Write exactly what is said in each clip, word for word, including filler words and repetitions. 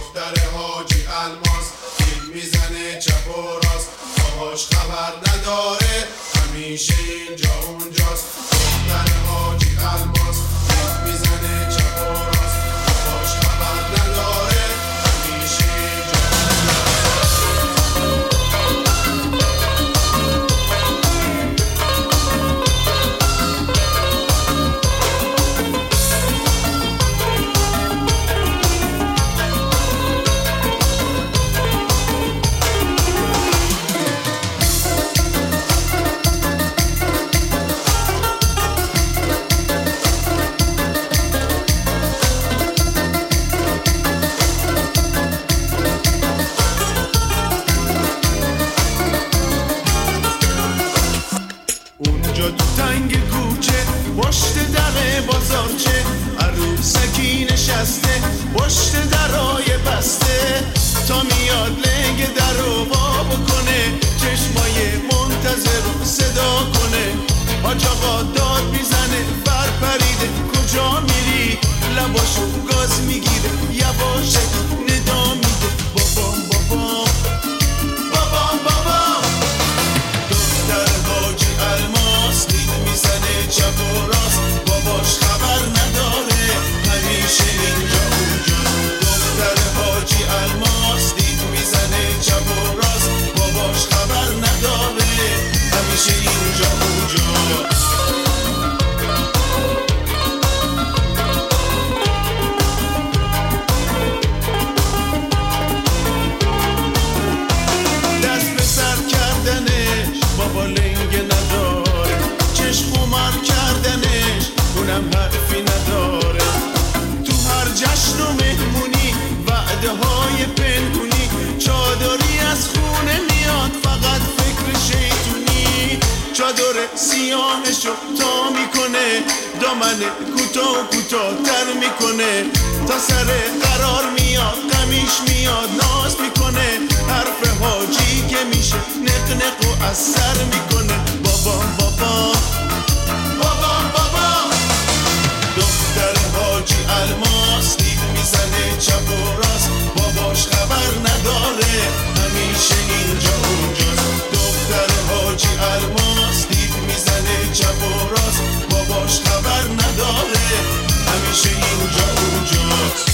دختر حاجی الماس دید میزنه چپ و راست باباش خبر نداره همیشه اینجا اونجاست دختر حاجی الماس دید میزنه چپ و راست باباش خبر نداره همیشه اینجا اونجا تو تنگ کوچه پشت در بازارچه عروسکی نشسته پشت درای بسته تا میاد لنگ درو وا بکنه چشمای منتظر رو صدا کنه حاج آقا داد میزنه بر پریده کجا میری لباشو گاز میگیره یواشک ندا میده بابام بابام بابام بابام دختر حاجی الماس دید میزنه چپ و راست باباش خبر نداره همیشه اینجا اونجا دختر حاجی الماس دید میزنه چپ و راست باباش خبر نداره همیشه اینجا اونجا دست به سر کردنش بابا لنگ نداره چشم خمار کردنش اونم حرفی نداره تو هر جشن و مهمونی وعده های پنهونی چادری از خونه میاد فقط فکر شیطونی چادر سیاهشو تا میکنه دامن کوتاه کوتاه تر میکنه تا سر قرار میاد قمیش میاد ناز میکنه حرف حاجی که میشه نق نق و از سر میکنه بابام بابام بابام بابام دختر حاجی الماس دید میزنه چپ و راست باباش خبر نداره همیشه اینجا اونجاست دختر حاجی الماس دید میزنه چپ و راست باباش خبر نداره همیشه اینجا اونجاست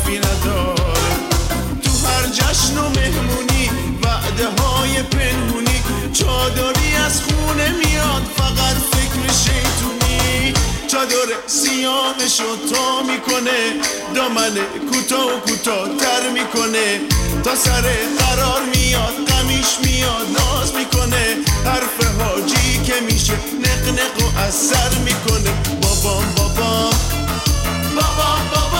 حرفی نداره. تو هر جشن و مهمونی وعده های پنهونی، چادری از خونه میاد فقط فکر شیطونی. چادر سیاهشو تا میکنه، دامن کوتاه و کوتاه تر میکنه، تا سر قرار میاد غمیش میاد ناز میکنه. حرف حاجی که میشه نق نق و اثر میکنه. بابام بابام بابام بابام